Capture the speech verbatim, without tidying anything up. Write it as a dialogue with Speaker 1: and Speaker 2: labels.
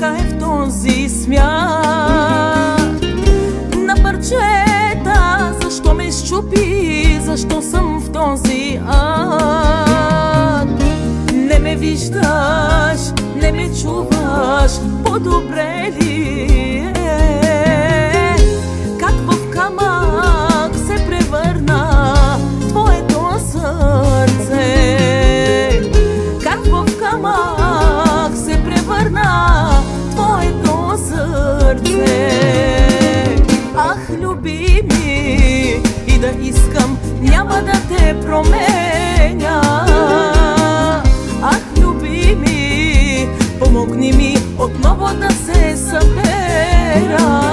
Speaker 1: така е в този свят. На парчета, защо ме щупи, защо съм в този ад? Не ме виждаш, не ме чуваш, по-добре ли е? Как в камък се превърна твоето сърце? Как в камък се превърна твоето сърце? Ах, любими, и да искам, няма да те променя. Ах, любими, помогни ми отново да се събера.